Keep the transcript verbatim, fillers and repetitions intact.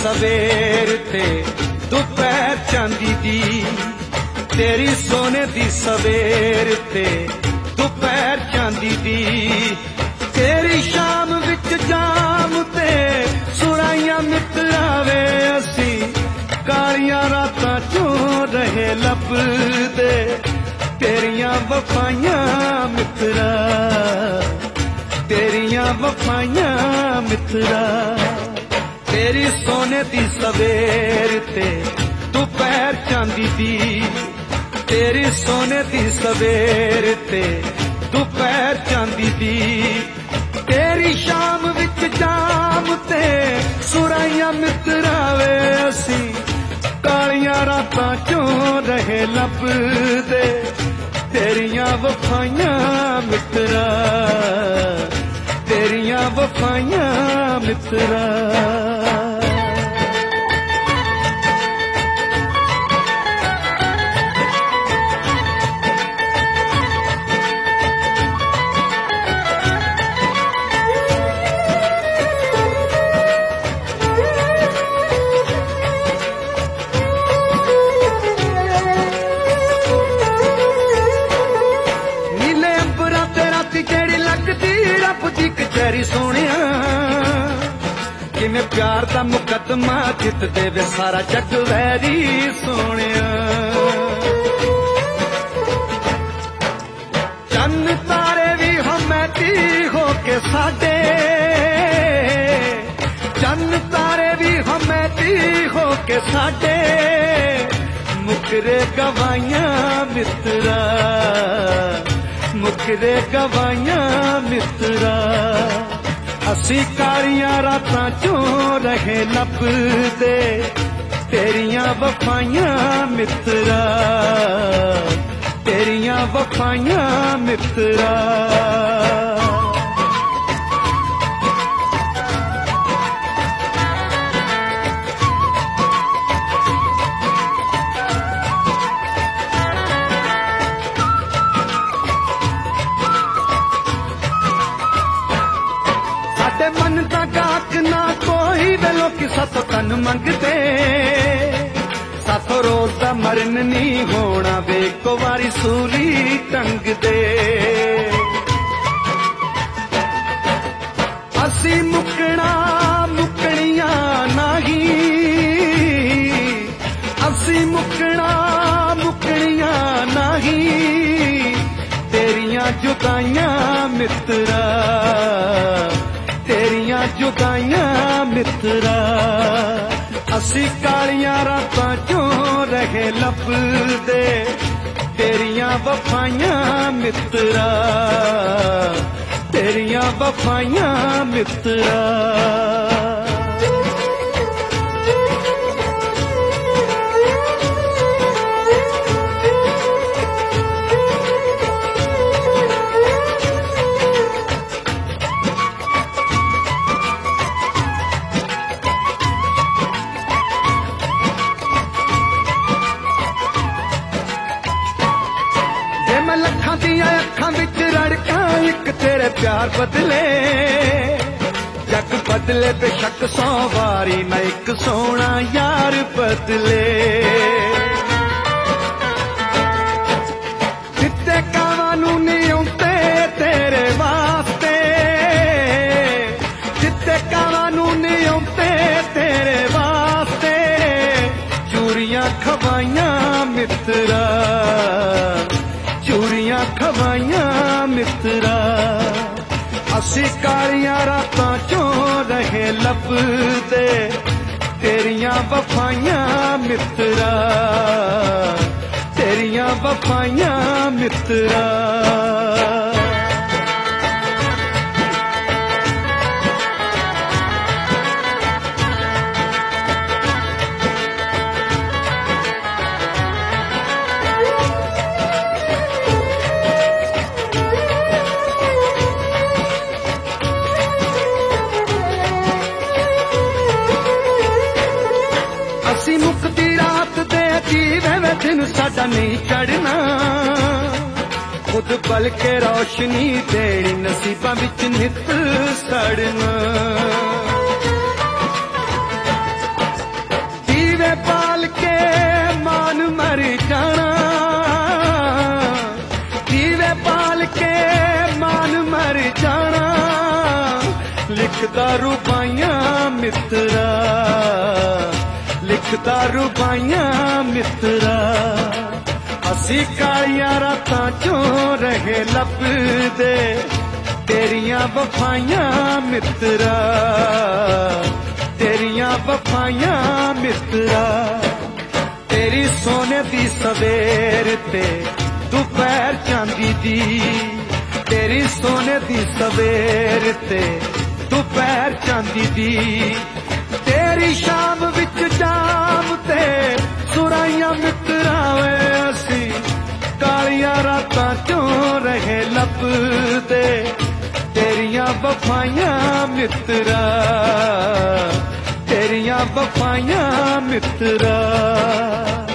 सवेर ते दोपहर चांदी दी, तेरी सोने दी सवेर ते दोपहर चांदी दी, तेरी शाम विच जाम ते सुराइयां मित्रावे असी कालियां रातां चों रहे लभदे तेरियां वफाइयां मित्रा, तेरियां वफाइयां मित्रा। तेरी सोने दी सवेर ते दोपहर चांदी दी, तेरी सोने दी सवेर ते दोपहर चांदी दी, तेरी शाम विच जाम ते सुराइयां मित्रावे असी कालियां रातां चों रहे लभदे तेरियां वफाइयां मित्रा, तेरियां वफाइयां मित्रा। कचहरी सोनिया किवें प्यार दा मुकदमा जित देवे सारा जग वैरी सोनिया, चन्न तारे भी हमैती हो के साडे, चन्न तारे भी हमैती हो के साडे मुकरे गवाइयां मित्रा, मुकरे गवाइयां मित्रा। असी कालियां रातां चों रहे लभदे तेरियां वफाइयां मित्रा, तेरियां वफाइयां मित्रा। मन का गाक ना कोई वे लोकी साथों तन मंगते, साथों रोज दा मरन नहीं होना वे को वारी सूली टंग दे। असी मुकना मुकनियां नहीं, असी मुकना मुकनियां नहीं तेरियां जुदाइयां मित्रा, तेरियां जुदाइयां मित्रा। असी कालियां रातां चों रहे लभदे तेरियां वफाइयां मित्रा, तेरियां वफाइयां मित्रा। लखां दियां अखां विच रड़कां इक तेरे प्यार बदले, जग बदले बेशक सौ वारी मैं एक सोना यार बदले। जिते कावां नहीं आउंदे तेरे वास्ते, जिते कावां नहीं आउंदे तेरे वास्ते चूरियां खवाइयां मित्रा, चूरियां खवाइयां मित्रा। असी कालियां रातां चों रहे लभदे तेरियां वफाइयां मित्रा, तेरियां वफाइयां मित्रा। असी मुक्ति रात दे जीवे वे दिन साडा नहीं चढ़ना, खुद पल के रोशनी तेरी नसीबा विच नित सड़ना। ਮਿੱਤਰਾ, ਲਿਖਦਾ ਰੁਬਾਈਆਂ ਮਿੱਤਰਾ। ਅਸੀਂ ਕਾਲੀਆਂ ਰਾਤਾਂ ਚੋਂ ਰਹੇ ਲੱਭਦੇ ਤੇਰੀਆਂ ਵਫਾਈਆਂ ਮਿੱਤਰਾ, ਤੇਰੀਆਂ ਵਫਾਈਆਂ ਮਿੱਤਰਾ। ਤੇਰੀ ਸੋਨੇ ਦੀ ਸਵੇਰ ਤੇ ਦੁਪਹਿਰ ਚਾਂਦੀ ਦੀ, ਤੇਰੀ ਸੋਨੇ ਦੀ ਸਵੇਰ ਤੇ ਦੁਪਹਿਰ ਚਾਂਦੀ ਦੀ। ਤੇਰੀ ਸ਼ਾਮ ਵਿੱਚ ਜਾਮ ਤੇ ਸੁਰਾਈਆਂ ਮਿੱਤਰਾ ਵੇ, ਅਸੀਂ ਕਾਲੀਆਂ ਰਾਤਾਂ ਚੋਂ ਰਹੇ ਲੱਭਦੇ ਤੇਰੀਆਂ ਵਫਾਈਆਂ ਮਿੱਤਰਾ, ਤੇਰੀਆਂ ਵਫਾਈਆਂ ਮਿੱਤਰਾ।